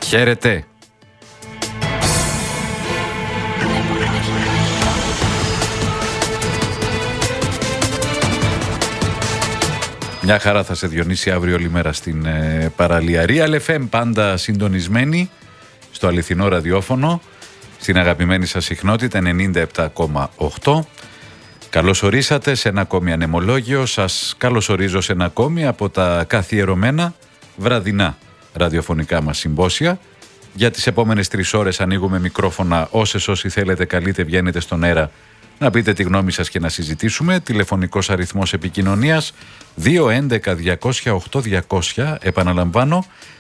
Χαίρετε. Μια χαρά θα σε διονύσει αύριο όλη μέρα στην παραλία. Real FM, πάντα συντονισμένη στο αληθινό ραδιόφωνο, στην αγαπημένη σας συχνότητα 97,8. Καλώς ορίσατε σε ένα ακόμη ανεμολόγιο. Σας καλωσορίζω σε ένα ακόμη από τα καθιερωμένα βραδινά ραδιοφωνικά μας συμπόσια. Για τις επόμενες 3 ώρες ανοίγουμε μικρόφωνα. Όσοι θέλετε καλείτε, βγαίνετε στον αέρα να πείτε τη γνώμη σας και να συζητήσουμε. Τηλεφωνικός αριθμός επικοινωνίας 211-200-8200. Επαναλαμβάνω,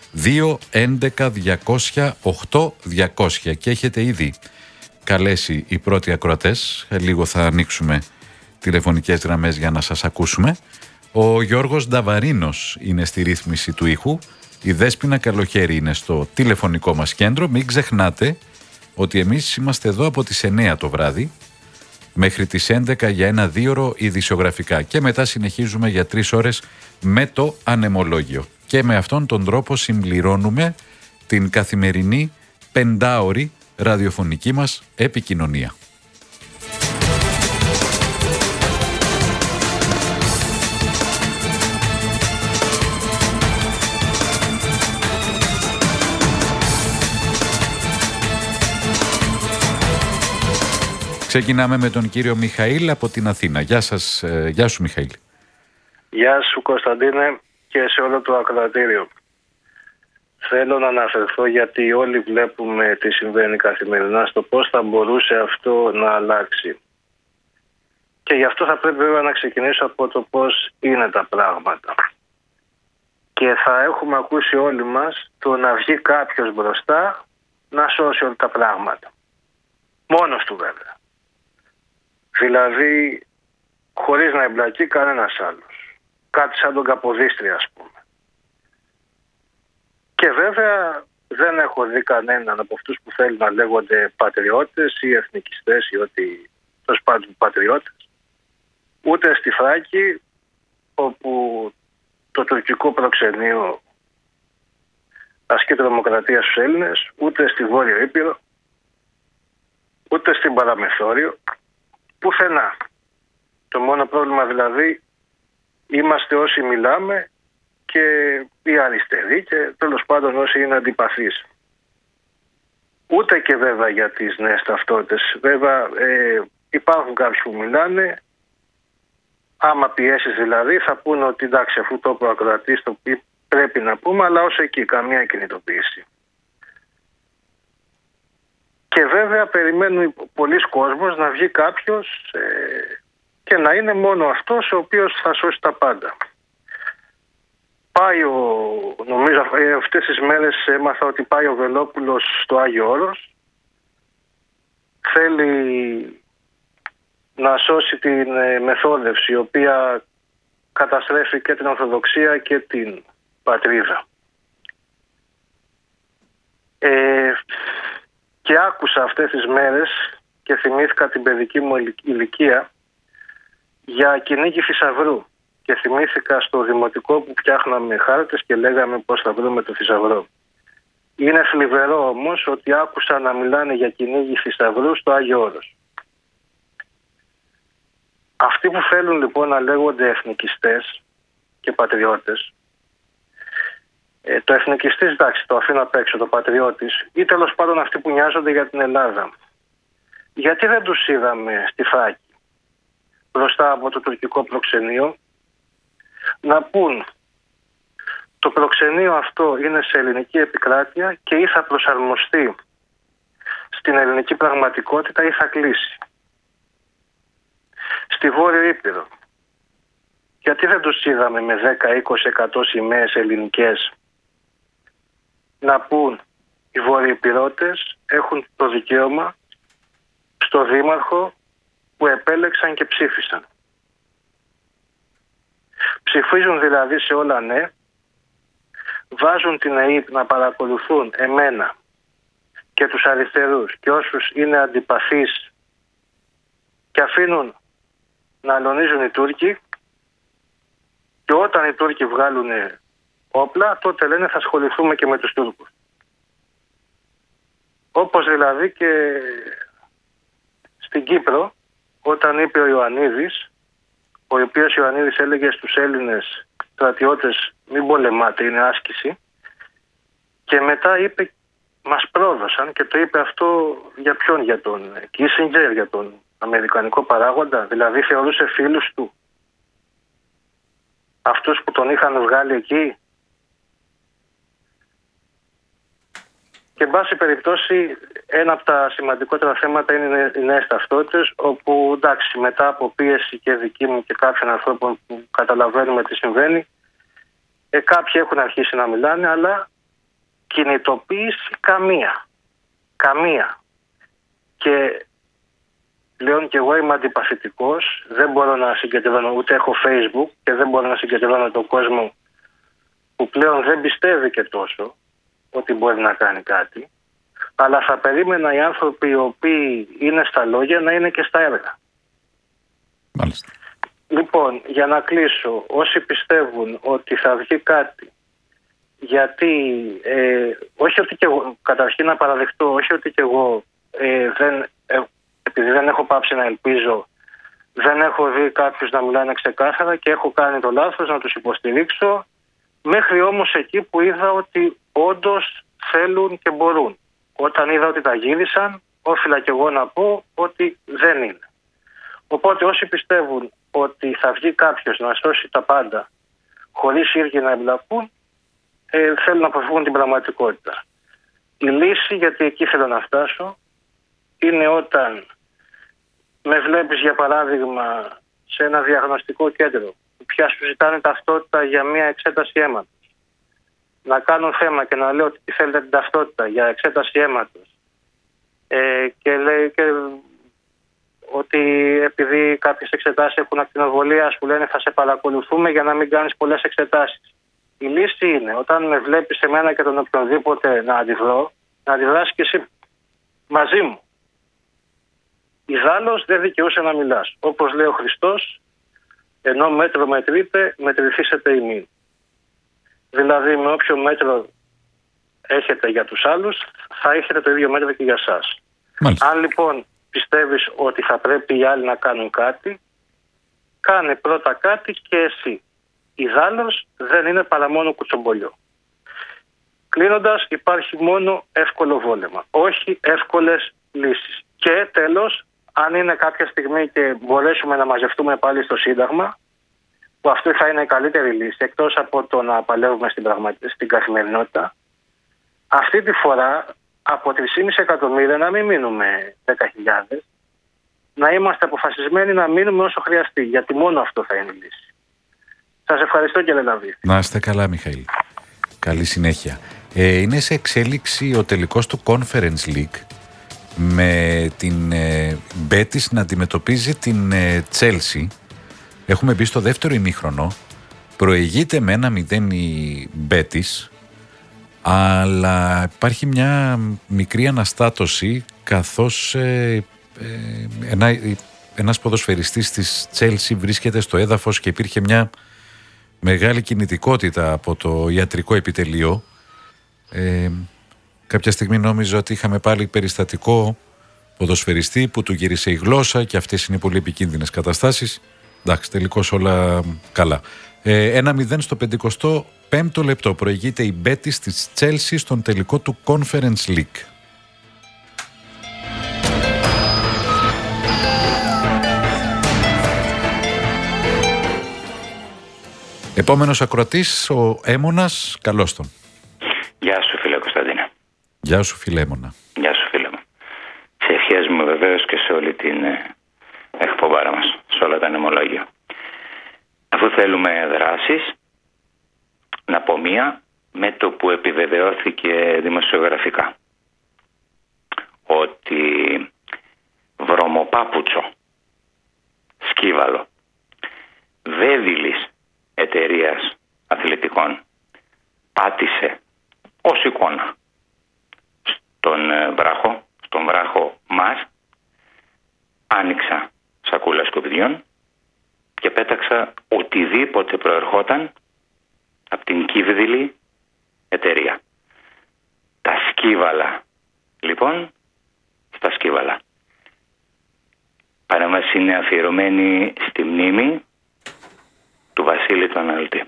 211-200-8200. Και έχετε ήδη καλέσει οι πρώτοι ακροατές. Λίγο θα ανοίξουμε τηλεφωνικές γραμμές για να σας ακούσουμε. Ο Γιώργος Νταβαρίνος είναι στη ρύθμιση του ήχου. Η Δέσποινα Καλοχέρη είναι στο τηλεφωνικό μας κέντρο. Μην ξεχνάτε ότι εμείς είμαστε εδώ από τις 9 το βράδυ μέχρι τις 11 για ένα 2ωρο ειδησιογραφικά και μετά συνεχίζουμε για 3 ώρες με το ανεμολόγιο. Και με αυτόν τον τρόπο συμπληρώνουμε την καθημερινή 5ωρη ραδιοφωνική μας επικοινωνία. Ξεκινάμε με τον κύριο Μιχαήλ από την Αθήνα. Γεια σας, γεια σου Μιχαήλ. Γεια σου Κωνσταντίνε και σε όλο το ακροατήριο. Θέλω να αναφερθώ, γιατί όλοι βλέπουμε τι συμβαίνει καθημερινά, στο πώς θα μπορούσε αυτό να αλλάξει. Και γι' αυτό θα πρέπει βέβαια να ξεκινήσω από το πώς είναι τα πράγματα. Και θα έχουμε ακούσει όλοι μας το να βγει κάποιος μπροστά να σώσει όλα τα πράγματα. Μόνος του βέβαια. Δηλαδή, χωρίς να εμπλακεί κανένας άλλος. Κάτι σαν τον Καποδίστρια, ας πούμε. Και βέβαια δεν έχω δει κανέναν από αυτούς που θέλουν να λέγονται πατριώτες ή εθνικιστές ή ό,τι τέλος πάντων πατριώτες, ούτε στη Θράκη, όπου το τουρκικό προξενείο ασκεί τρομοκρατία στους Έλληνες, ούτε στη Βόρειο Ήπειρο, ούτε στην Παραμεθόριο, πουθενά. Το μόνο πρόβλημα δηλαδή είμαστε όσοι μιλάμε και οι αριστεροί και τέλος πάντων όσοι είναι αντιπαθείς. Ούτε και βέβαια για τις νέες ταυτότητες. Βέβαια υπάρχουν κάποιοι που μιλάνε, άμα πιέσεις δηλαδή θα πούνε ότι εντάξει, αφού το προακροατής το πρέπει να πούμε, αλλά ως εκεί καμία κινητοποίηση. Και βέβαια περιμένουν πολλοί κόσμος να βγει κάποιος και να είναι μόνο αυτός ο οποίος θα σώσει τα πάντα. Πάει νομίζω αυτές τις μέρες έμαθα ότι πάει ο Βελόπουλος στο Άγιο Όρος. Θέλει να σώσει την μεθόδευση, η οποία καταστρέφει και την Ορθοδοξία και την πατρίδα. Και άκουσα αυτές τις μέρες και θυμήθηκα την παιδική μου ηλικία για κυνήγι θησαυρού. Και θυμήθηκα στο δημοτικό που φτιάχναμε χάρτες και λέγαμε πώς θα βρούμε το θησαυρό. Είναι θλιβερό όμως ότι άκουσα να μιλάνε για κυνήγι θησαυρού στο Άγιο Όρος. Αυτοί που θέλουν λοιπόν να λέγονται εθνικιστές και πατριώτες, το εθνικιστής, εντάξει, το αφήνω απ' έξω, το πατριώτης, ή τέλος πάντων αυτοί που νοιάζονται για την Ελλάδα. Γιατί δεν τους είδαμε στη Θράκη, μπροστά από το τουρκικό προξενείο, να πούν το προξενείο αυτό είναι σε ελληνική επικράτεια και ή θα προσαρμοστεί στην ελληνική πραγματικότητα ή θα κλείσει. Στη Βόρειο Ήπειρο, γιατί δεν τους είδαμε με 10-20% σημαίες ελληνικές να πούν οι Βορειοϊπειρωτές έχουν το δικαίωμα στο δήμαρχο που επέλεξαν και ψήφισαν. Ψηφίζουν δηλαδή σε όλα ναι, βάζουν την ΕΕΠ να παρακολουθούν εμένα και τους αριστερούς και όσους είναι αντιπαθείς και αφήνουν να αλωνίζουν οι Τούρκοι, και όταν οι Τούρκοι βγάλουν όπλα τότε λένε θα ασχοληθούμε και με τους Τούρκους. Όπως δηλαδή και στην Κύπρο, όταν είπε ο Ιωαννίδης, ο οποίος Ιωαννίδης έλεγε στους Έλληνες στρατιώτες μην πολεμάτε, είναι άσκηση, και μετά είπε μας πρόδωσαν, και το είπε αυτό για ποιον? Για τον Κίσινγκερ, για τον αμερικανικό παράγοντα, δηλαδή θεωρούσε φίλους του αυτούς που τον είχαν βγάλει εκεί. Και εν πάση περιπτώσει, ένα από τα σημαντικότερα θέματα είναι οι νέες ταυτότητες, όπου εντάξει, μετά από πίεση και δική μου και κάποιων ανθρώπων που καταλαβαίνουμε τι συμβαίνει, κάποιοι έχουν αρχίσει να μιλάνε, αλλά κινητοποίηση καμία. Και πλέον και εγώ είμαι αντιπαθητικός, δεν μπορώ να συγκεντρώνω, ούτε έχω Facebook και δεν μπορώ να συγκεντρώνω τον κόσμο που πλέον δεν πιστεύει και τόσο ότι μπορεί να κάνει κάτι, αλλά θα περίμενα οι άνθρωποι οι οποίοι είναι στα λόγια να είναι και στα έργα. Μάλιστα. Λοιπόν, για να κλείσω, όσοι πιστεύουν ότι θα βγει κάτι, γιατί όχι ότι και εγώ, καταρχήν να παραδεχτώ, όχι ότι και εγώ επειδή δεν έχω πάψει να ελπίζω, δεν έχω δει κάποιους να μιλάνε ξεκάθαρα και έχω κάνει το λάθος να τους υποστηρίξω, μέχρι όμως εκεί που είδα ότι όντως θέλουν και μπορούν. Όταν είδα ότι τα γύρισαν, όφιλα και εγώ να πω ότι δεν είναι. Οπότε όσοι πιστεύουν ότι θα βγει κάποιος να σώσει τα πάντα χωρίς οι ίδιοι να εμπλακούν, θέλουν να αποφύγουν την πραγματικότητα. Η λύση, γιατί εκεί θέλω να φτάσω, είναι όταν με βλέπεις για παράδειγμα σε ένα διαγνωστικό κέντρο που πια σου ζητάνε ταυτότητα για μια εξέταση αίματος, να κάνω θέμα και να λέω ότι θέλετε την ταυτότητα για εξέταση αίματος και λέει και ότι επειδή κάποιες εξετάσεις έχουν ακτινοβολία, σου λένε θα σε παρακολουθούμε για να μην κάνεις πολλές εξετάσεις. Η λύση είναι όταν με βλέπεις εμένα και τον οποιονδήποτε να αντιδρώ, να αντιδράσεις και εσύ μαζί μου. Ιδάλλως δεν δικαιούσε να μιλάς. Όπως λέει ο Χριστός, ενώ μέτρο μετρείτε, μετρηθήσετε ημίν. Δηλαδή με όποιο μέτρο έχετε για τους άλλους, θα έχετε το ίδιο μέτρο και για σας. Μάλιστα. Αν λοιπόν πιστεύεις ότι θα πρέπει οι άλλοι να κάνουν κάτι, κάνε πρώτα κάτι και εσύ. Ιδάλλως δεν είναι παρά μόνο κουτσομπολιό. Κλείνοντας, υπάρχει μόνο εύκολο βόλεμα, όχι εύκολες λύσεις. Και τέλος, αν είναι κάποια στιγμή και μπορέσουμε να μαζευτούμε πάλι στο Σύνταγμα, που αυτή θα είναι η καλύτερη λύση, εκτός από το να παλεύουμε στην καθημερινότητα, αυτή τη φορά από 3,5 εκατομμύρια να μην μείνουμε 10.000, να είμαστε αποφασισμένοι να μείνουμε όσο χρειαστεί, γιατί μόνο αυτό θα είναι η λύση. Σας ευχαριστώ κύριε Λαβή. Να είστε καλά, Μιχαήλ. Καλή συνέχεια. Είναι σε εξέλιξη ο τελικός του Conference League, με την Betis να αντιμετωπίζει την Chelsea. Έχουμε μπει στο δεύτερο ημίχρονο. Προηγείται με 1-0 η Betis, αλλά υπάρχει μια μικρή αναστάτωση, καθώς ένας ποδοσφαιριστής της Chelsea βρίσκεται στο έδαφος και υπήρχε μια μεγάλη κινητικότητα από το ιατρικό επιτελείο. Κάποια στιγμή νόμιζα ότι είχαμε πάλι περιστατικό ποδοσφαιριστή που του γύρισε η γλώσσα, και αυτές είναι πολύ επικίνδυνες καταστάσεις. Εντάξει, τελικώς όλα καλά. 1-0 στο 55ο λεπτό προηγείται η Betis της Chelsea στον τελικό του Conference League. Επόμενος ακροατής, ο Έμονας, καλώς τον. Γεια σου φίλε Κωνσταντίνε. Γεια σου φίλε Έμονα. Γεια σου φίλε μου. Σε ευχές μου βεβαίως και σε όλη την εκπομπάρα μας, σε όλα τα νεμολόγια. Αφού θέλουμε δράσεις, να πω μία με το που επιβεβαιώθηκε δημοσιογραφικά. Ότι βρωμοπάπουτσο, σκύβαλο, βέβηλης εταιρείας αθλητικών πάτησε ως εικόνα στον βράχο μας. Άνοιξα σακούλα σκουπιδιών και πέταξα οτιδήποτε προερχόταν από την κύβδηλη εταιρεία. Τα σκύβαλα λοιπόν στα Σκύβαλα. Παρέμβαση είναι αφιερωμένη στη μνήμη του Βασίλη του Αναλυτή.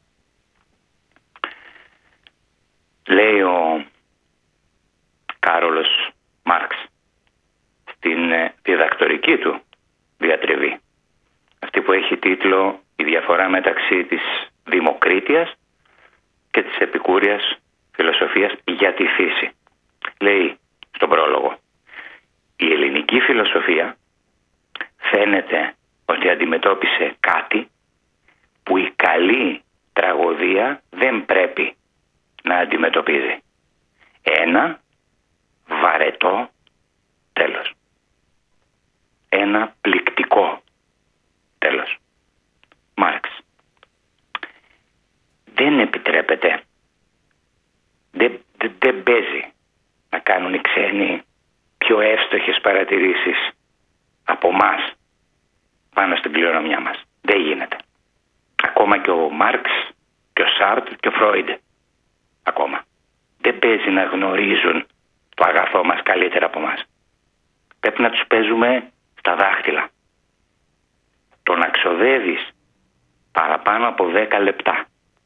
Λέει ο Κάρολος Μάρξ στην διδακτορική του διατριβή, αυτή που έχει τίτλο «Η διαφορά μεταξύ της Δημοκρίτειας και της επικούριας φιλοσοφίας για τη φύση». Λέει στον πρόλογο: η ελληνική φιλοσοφία φαίνεται ότι αντιμετώπισε κάτι που η καλή τραγωδία δεν πρέπει να αντιμετωπίζει. Ένα βαρετό τέλος. Ένα πληκτικό τέλος. Μάρξ. Δεν επιτρέπεται, δεν παίζει να κάνουν οι ξένοι πιο εύστοχες παρατηρήσεις από μας πάνω στην κληρονομιά μας. Δεν γίνεται. Ακόμα και ο Μάρξ και ο Σάρτ και ο Φρόιντ ακόμα δεν παίζει να γνωρίζουν το αγαθό μας καλύτερα από μας. Πρέπει να τους παίζουμε στα δάχτυλα. Το να ξοδεύεις παραπάνω από 10 λεπτά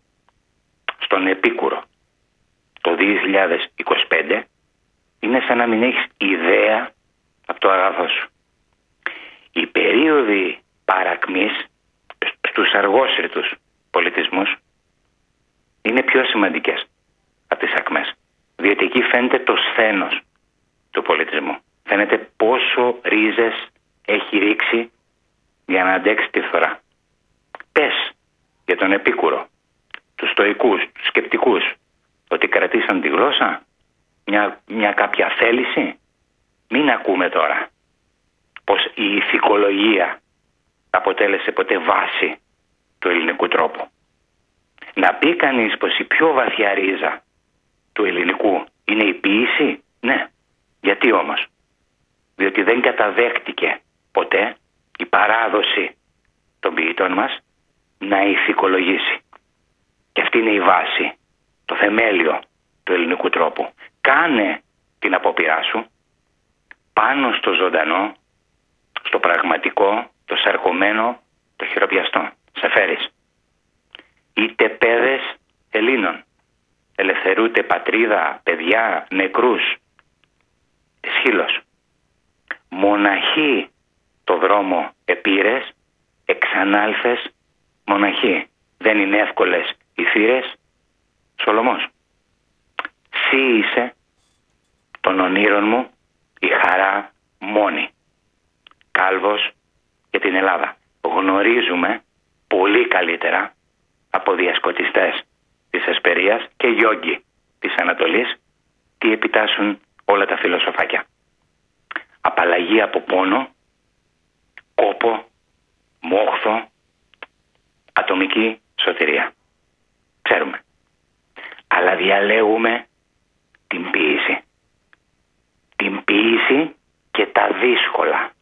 στον Επίκουρο το 2025 είναι σαν να μην έχεις ιδέα από το αγαθό σου. Οι περίοδοι παρακμής στους αργόσυρτους πολιτισμούς είναι πιο σημαντικές από τις ακμές, διότι εκεί φαίνεται το σθένος του πολιτισμού. Φαίνεται πόσο ρίζες έχει ρίξει για να αντέξει τη φθορά. Πες για τον Επίκουρο, τους Στοικούς, τους Σκεπτικούς, ότι κρατήσαν τη γλώσσα, μια κάποια θέληση. Μην ακούμε τώρα πως η ηθικολογία αποτέλεσε ποτέ βάση του ελληνικού τρόπου. Να πει κανείς πως η πιο βαθιά ρίζα του ελληνικού είναι η ποίηση, ναι. Γιατί όμως? Διότι δεν καταδέχτηκε ποτέ η παράδοση των ποιητών μας να ηθικολογήσει. Και αυτή είναι η βάση, το θεμέλιο του ελληνικού τρόπου. Κάνε την απόπειρά σου πάνω στο ζωντανό, στο πραγματικό, το σαρκωμένο, το χειροπιαστό. Σε φέρεις. Είτε παιδες Ελλήνων, ελευθερούτε πατρίδα, παιδιά, νεκρούς. Εσχύλος. Μοναχοί το δρόμο επήρες, εξανάλθες μοναχοί. Δεν είναι εύκολες οι θύρες. Σολομός. Συ είσαι των ονείρων μου η χαρά μόνη. Κάλβος για την Ελλάδα. Γνωρίζουμε πολύ καλύτερα από διασκοτιστές της Εσπερίας και γιόγκι της Ανατολής τι επιτάσσουν όλα τα φιλοσοφάκια. Απαλλαγή από πόνο, κόπο, μόχθο, ατομική σωτηρία. Ξέρουμε. Αλλά διαλέγουμε την ποίηση. Την ποίηση και τα δύσκολα.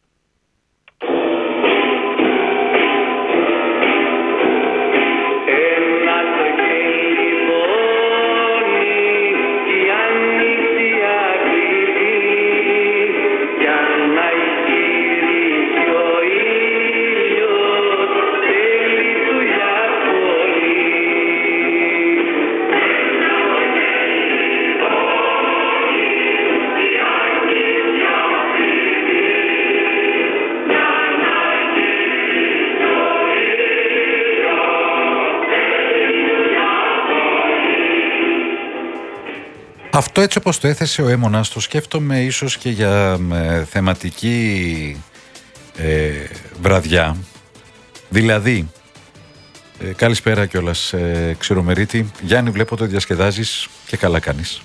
Αυτό έτσι όπως το έθεσε ο Έμονας, το σκέφτομαι ίσως και για θεματική βραδιά. Δηλαδή, καλησπέρα κιόλας Ξηρομερίτη. Γιάννη, βλέπω το διασκεδάζεις και καλά κάνεις.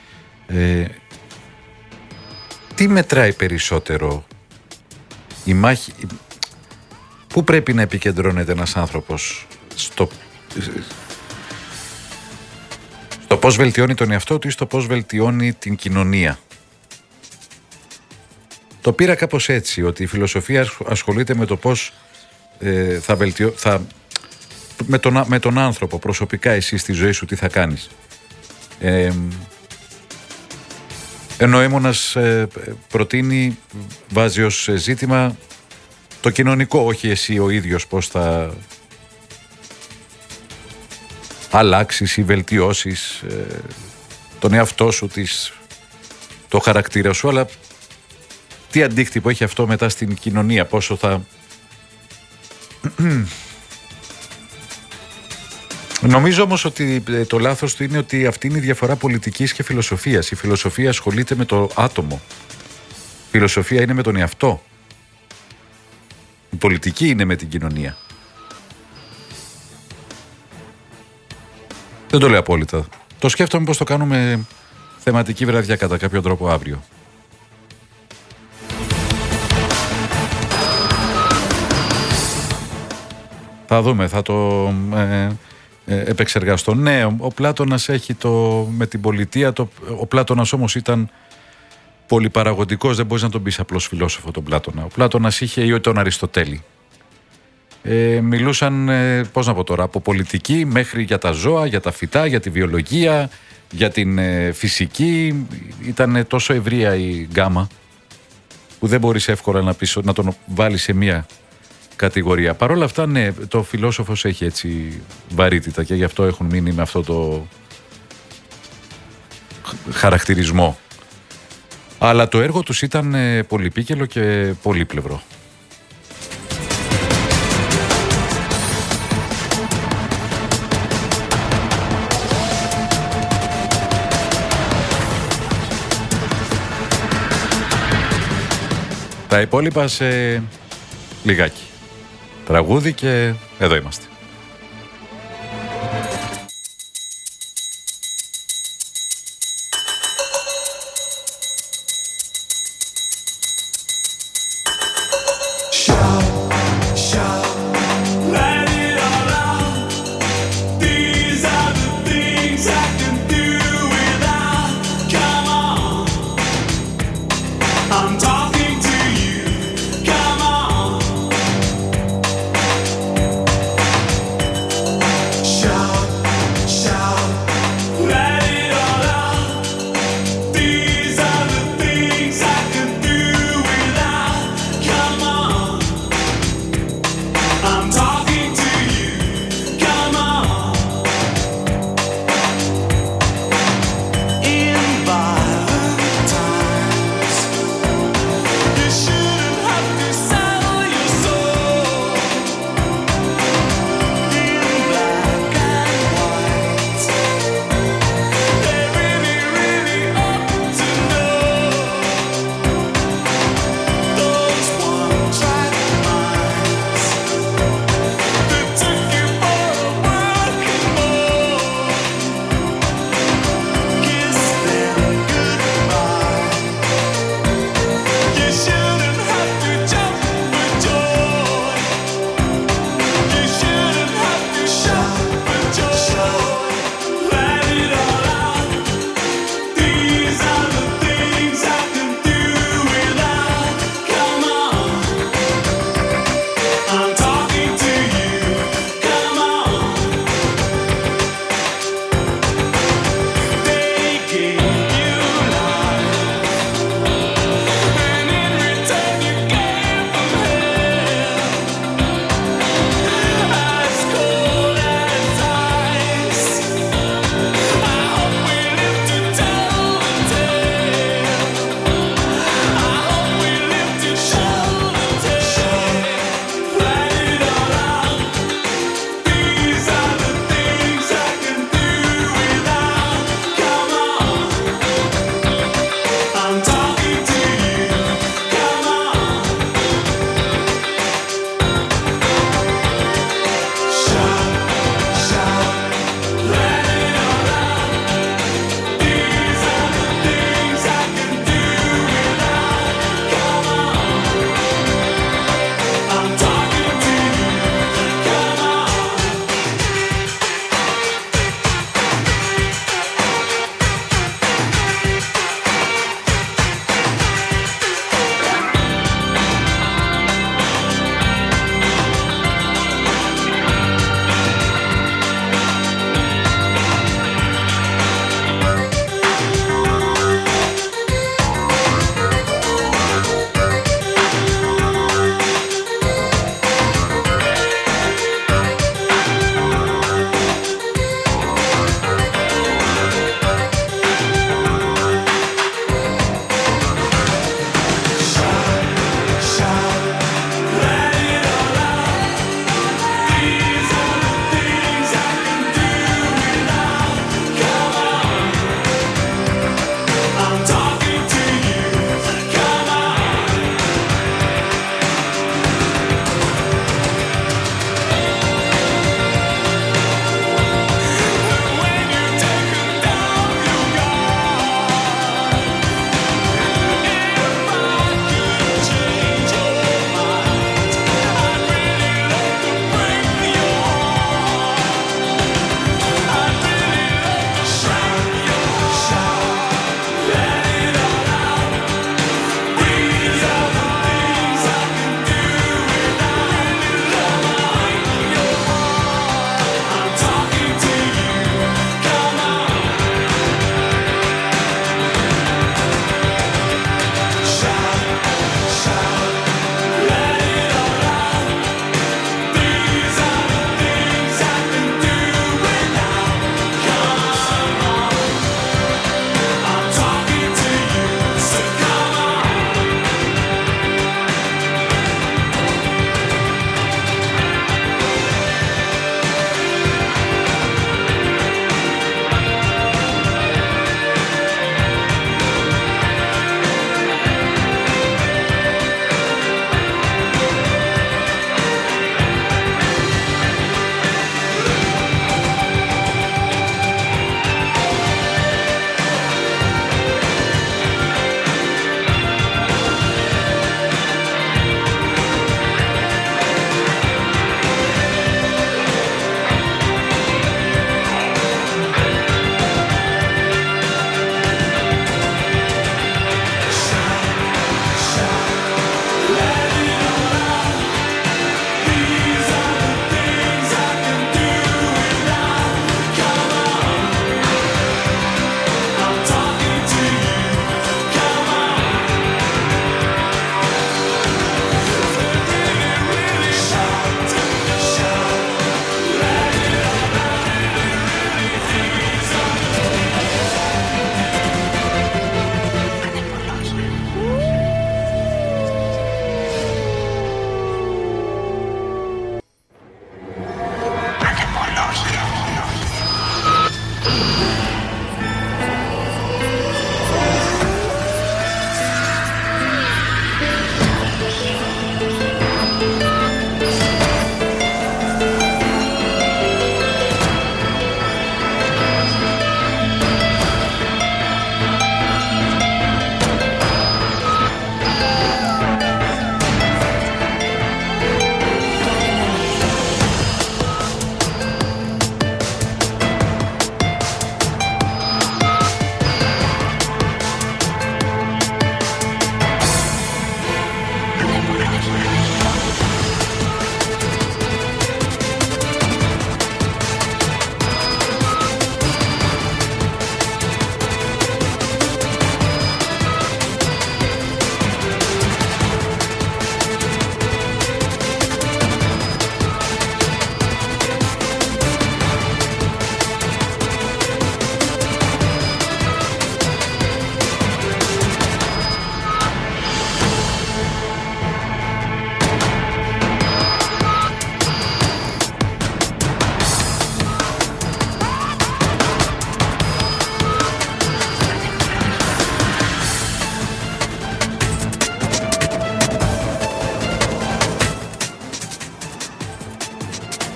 Τι μετράει περισσότερο, η μάχη, πού πρέπει να επικεντρώνεται ένας άνθρωπος, στο πώς βελτιώνει τον εαυτό του ή στο πώς βελτιώνει την κοινωνία? Το πήρα κάπως έτσι, ότι η φιλοσοφία ασχολείται με το πώς με τον άνθρωπο προσωπικά, εσύ στη ζωή σου τι θα κάνεις. Ενώ ο Έμονας προτείνει, βάζει ως ζήτημα το κοινωνικό, όχι εσύ ο ίδιος πώς θα αλλάξεις ή βελτιώσεις τον εαυτό σου, το χαρακτήρα σου, αλλά τι αντίκτυπο έχει αυτό μετά στην κοινωνία, πόσο θα... Νομίζω όμως ότι το λάθος του είναι ότι αυτή είναι η διαφορά πολιτικής και φιλοσοφίας. Η φιλοσοφία ασχολείται με το άτομο. Η φιλοσοφία είναι με τον εαυτό. Η πολιτική είναι με την κοινωνία. Δεν το λέω απόλυτα. Το σκέφτομαι πώς το κάνουμε θεματική βραδιά κατά κάποιο τρόπο αύριο. Θα δούμε, θα το επεξεργαστώ. Ναι, ο Πλάτωνας έχει με την πολιτεία, ο Πλάτωνας όμως ήταν πολυπαραγωγικός, δεν μπορείς να τον πεις απλώς φιλόσοφο τον Πλάτωνα. Ο Πλάτωνας είχε ή τον Αριστοτέλη. Μιλούσαν, πώς να πω τώρα, από πολιτική μέχρι για τα ζώα, για τα φυτά, για τη βιολογία, για την φυσική. Ήταν τόσο ευρεία η γκάμα που δεν μπορείς εύκολα να τον βάλεις σε μία κατηγορία. Παρ' όλα αυτά, ναι, το φιλόσοφος έχει έτσι βαρύτητα και γι' αυτό έχουν μείνει με αυτό το χαρακτηρισμό. Αλλά το έργο τους ήταν πολυπίκελο και πολύπλευρο. Τα υπόλοιπα σε λιγάκι. Τραγούδι και εδώ είμαστε.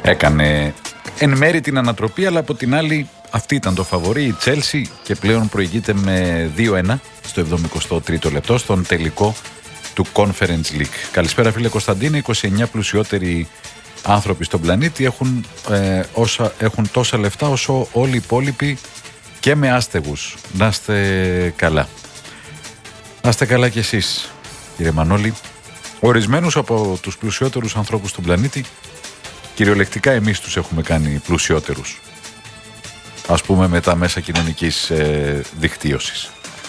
έκανε εν μέρη την ανατροπή, αλλά από την άλλη αυτή ήταν το φαβορί, η Τσέλσι, και πλέον προηγείται με 2-1 στο 73ο λεπτό στον τελικό του Conference League. Καλησπέρα φίλε Κωνσταντίνε, 29 πλουσιότεροι άνθρωποι στον πλανήτη έχουν τόσα λεφτά όσο όλοι οι υπόλοιποι και με άστεγους. Να είστε καλά. Να είστε καλά κι εσείς κύριε Μανώλη. Ορισμένους από τους πλουσιότερους ανθρώπους στον πλανήτη κυριολεκτικά εμείς τους έχουμε κάνει πλουσιότερους, ας πούμε με τα μέσα κοινωνικής δικτύωσης.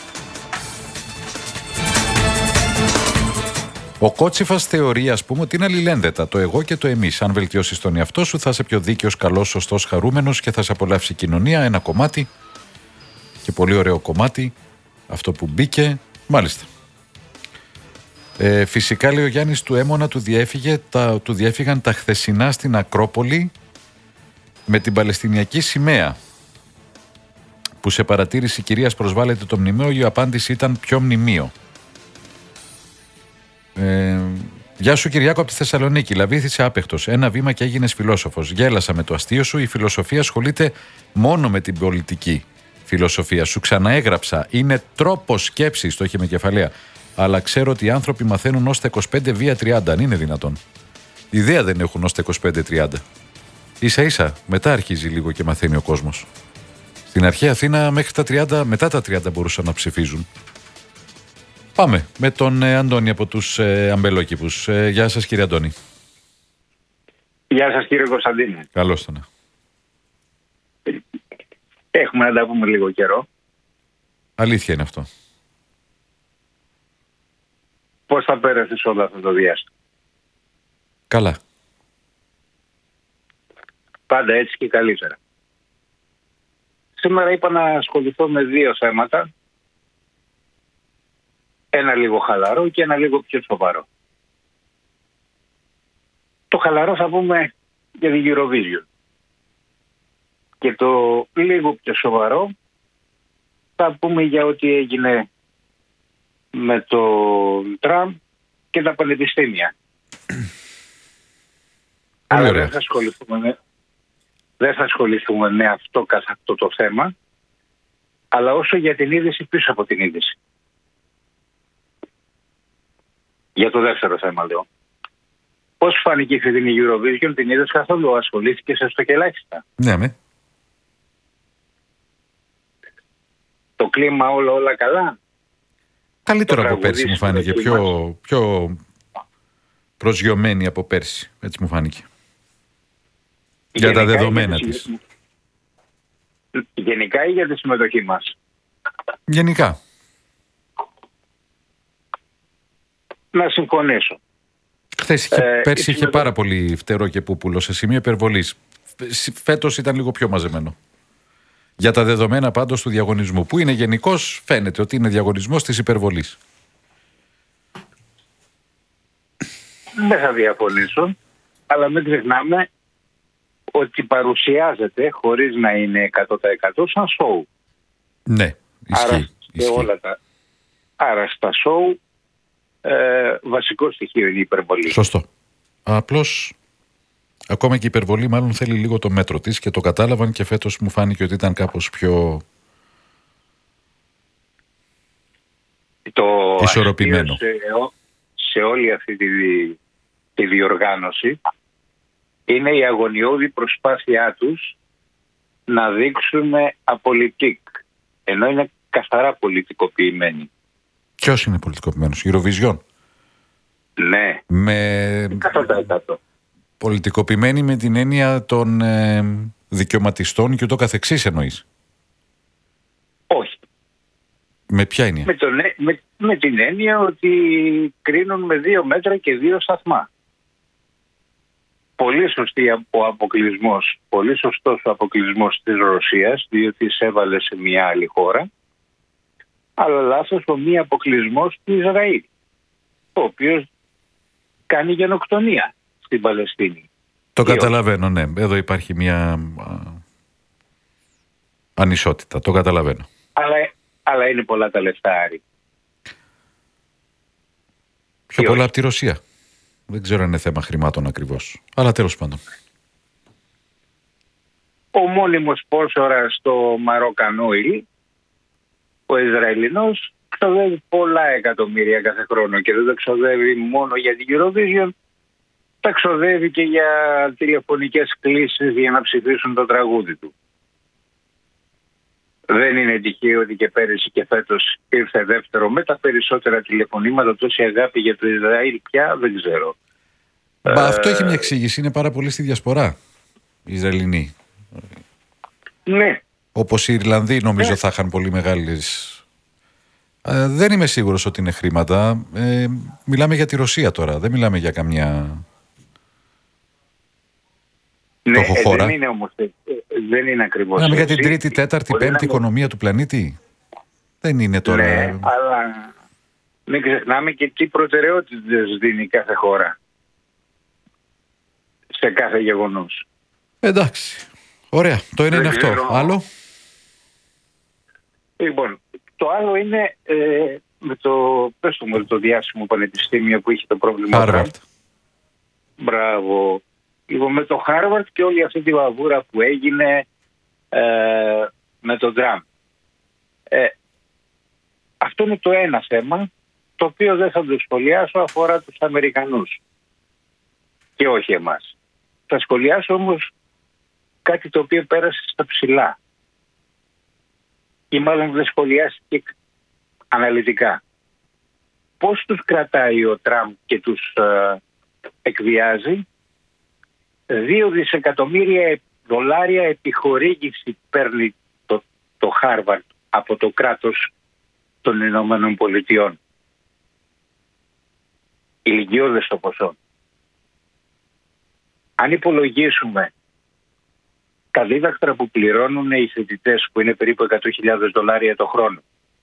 Ο Κότσιφας θεωρεί, ας πούμε, ότι είναι αλληλένδετα το εγώ και το εμείς. Αν βελτιώσεις τον εαυτό σου, θα είσαι πιο δίκαιος, καλός, σωστός, χαρούμενος και θα σε απολαύσει η κοινωνία. Ένα κομμάτι και πολύ ωραίο κομμάτι, αυτό που μπήκε, μάλιστα. Φυσικά, λέει ο Γιάννης, του Έμωνα του διέφυγαν τα χθεσινά στην Ακρόπολη με την Παλαιστινιακή σημαία. Που σε παρατήρηση κυρίας προσβάλλεται το μνημείο, η απάντηση ήταν ποιο μνημείο. Γεια σου Κυριάκο από τη Θεσσαλονίκη. Λαβήθησε άπεχτος. Ένα βήμα και έγινες φιλόσοφος. Γέλασα με το αστείο σου. Η φιλοσοφία ασχολείται μόνο με την πολιτική φιλοσοφία. Σου ξαναέγραψα. Είναι τρόπος σκέψης, το έχει με κεφαλαία. Αλλά ξέρω ότι οι άνθρωποι μαθαίνουν ως τα 25 βία 30. Αν είναι δυνατόν. Ιδέα δεν έχουν ως τα 25-30. Ίσα ίσα μετά αρχίζει λίγο και μαθαίνει ο κόσμος. Στην αρχαία Αθήνα μέχρι τα 30, μετά τα 30 μπορούσαν να ψηφίζουν. Πάμε με τον Αντώνη από τους Αμπελόκηπους. Γεια σας κύριε Αντώνη. Γεια σας κύριε Κωνσταντίνε. Καλώς τον. Έχουμε να τα πούμε λίγο καιρό. Αλήθεια είναι αυτό. Πώς θα πέρασες όλο αυτό το διάστημα? Καλά. Πάντα έτσι και καλύτερα. Σήμερα είπα να ασχοληθώ με δύο θέματα. Ένα λίγο χαλαρό και ένα λίγο πιο σοβαρό. Το χαλαρό θα πούμε για την Eurovision. Και το λίγο πιο σοβαρό θα πούμε για ό,τι έγινε με τον Τραμπ και τα πανεπιστήμια. Αλλά δεν θα ασχοληθούμε με αυτό καθ' αυτό το θέμα, αλλά όσο για την είδηση πίσω από την είδηση. Για το δεύτερο θέμα λέω. Πώς φάνηκε η φετινή Eurovision, την είδες καθόλου? Ασχολήθηκες έστω και ελάχιστα? Ναι, με. Το κλίμα όλα καλά? Καλύτερο από πέρσι μου φάνηκε. Πιο προσγειωμένη από πέρσι. Έτσι μου φάνηκε. Για τα δεδομένα της. Γενικά ή για τη συμμετοχή μας? Γενικά. Να συμφωνήσω. Πέρσι είχε πάρα πολύ φτερό και πούπουλο σε σημείο υπερβολής. Φέτος ήταν λίγο πιο μαζεμένο. Για τα δεδομένα πάντως του διαγωνισμού, που είναι γενικώς, φαίνεται ότι είναι διαγωνισμός της υπερβολής. Δεν θα διαφωνήσω, αλλά μην ξεχνάμε ότι παρουσιάζεται χωρίς να είναι 100% σαν σοου. Ναι, ισχύει. Άρα στα σοου βασικό στοιχείο είναι η υπερβολή. Σωστό. Απλώς ακόμα και η υπερβολή μάλλον θέλει λίγο το μέτρο της και το κατάλαβαν και φέτος μου φάνηκε ότι ήταν κάπως πιο ισορροπημένο. Σε όλη αυτή τη διοργάνωση είναι η αγωνιώδη προσπάθειά τους να δείξουν απολυτικ, ενώ είναι καθαρά πολιτικοποιημένοι. Ποιος είναι πολιτικοποιημένος? Eurovision? Ναι. Με 100%. Πολιτικοποιημένοι με την έννοια των δικαιωματιστών και ούτω καθεξής εννοείς? Όχι. Με ποια έννοια? Με την έννοια ότι κρίνουν με 2 μέτρα και 2 σταθμά. Πολύ σωστός ο αποκλεισμός της Ρωσίας, διότι εισέβαλε σε μια άλλη χώρα, αλλά λάθος ο μη αποκλεισμός του Ισραήλ, ο οποίος κάνει γενοκτονία στην Παλαιστίνη. Το καταλαβαίνω, ναι. Εδώ υπάρχει μια ανισότητα. Το καταλαβαίνω. Αλλά είναι πολλά τα λεφτά, Άρη. Πιο πολλά από τη Ρωσία. Δεν ξέρω αν είναι θέμα χρημάτων ακριβώς. Αλλά τέλος πάντων. ο μόνιμος σπόνσορας στο Μαρόκαν Oil, ο Ισραηλινός, ξοδεύει πολλά εκατομμύρια κάθε χρόνο και δεν το ξοδεύει μόνο για την Eurovision, τα ξοδεύει και για τηλεφωνικές κλήσεις για να ψηφίσουν το τραγούδι του. Δεν είναι τυχαίο ότι και πέρυσι και φέτος ήρθε δεύτερο με τα περισσότερα τηλεφωνήματα. Τόση αγάπη για το Ισραήλ πια δεν ξέρω. Αυτό έχει μια εξήγηση. Είναι πάρα πολύ στη διασπορά οι Ισραηλινοί. Ναι. Όπως οι Ιρλανδοί νομίζω θα είχαν πολύ μεγάλες... δεν είμαι σίγουρος ότι είναι χρήματα. Μιλάμε για τη Ρωσία τώρα. Δεν μιλάμε για καμιά... Ναι, δεν είναι όμως, δεν είναι ακριβώς. Μιλάμε για την τρίτη, τέταρτη, πέμπτη οικονομία του πλανήτη. Δεν είναι τώρα. Ναι, αλλά μην ξεχνάμε και τι προτεραιότητες δίνει κάθε χώρα σε κάθε γεγονός. Εντάξει. Ωραία. Το ένα είναι αυτό. Άλλο. Λοιπόν, το άλλο είναι με το διάσημο πανεπιστήμιο που είχε το πρόβλημα. Harvard. Μπράβο. Λοιπόν, με το Harvard και όλη αυτή τη βαβούρα που έγινε με τον Τραμπ. Αυτό είναι το ένα θέμα, το οποίο δεν θα το σχολιάσω, αφορά τους Αμερικανούς και όχι εμάς. Θα σχολιάσω όμως κάτι το οποίο πέρασε στα ψηλά ή μάλλον δεν σχολιάστηκε αναλυτικά. Πώς τους κρατάει ο Τραμπ και τους εκβιάζει? 2 δισεκατομμύρια δολάρια επιχορήγηση παίρνει το Harvard από το κράτος των Ηνωμένων Πολιτειών. Ηλικιώδες το ποσό. Αν υπολογίσουμε τα δίδακτρα που πληρώνουν οι φοιτητές, που είναι περίπου 100.000 δολάρια το χρόνο,